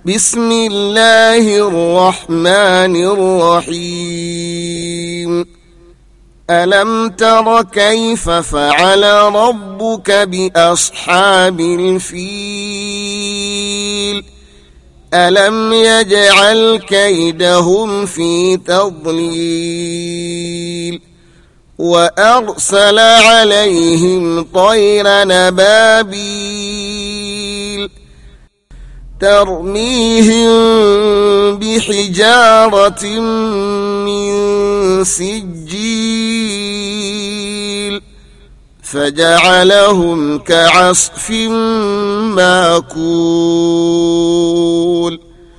بسم الله الرحمن الرحيم ألم تر كيف فعل ربك بأصحاب الفيل ألم يجعل كيدهم في تضليل وأرسل عليهم طيرا أبابيل ترميهم بحجارة من سجيل فجعلهم كعصف مأكول